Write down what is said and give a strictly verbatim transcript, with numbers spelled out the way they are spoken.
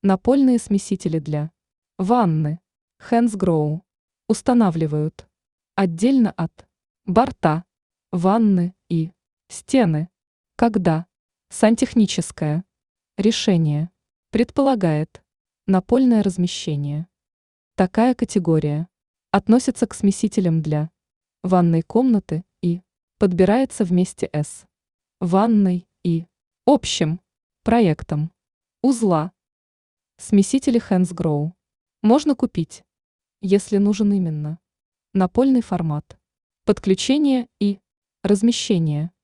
Напольные смесители для ванны Hansgrohe устанавливают отдельно от борта ванны и стены, когда сантехническое решение предполагает напольное размещение. Такая категория относится к смесителям для ванной комнаты и подбирается вместе с ванной и общим проектом узла. Смесители Hansgrohe можно купить, если нужен именно напольный формат, подключение и размещение.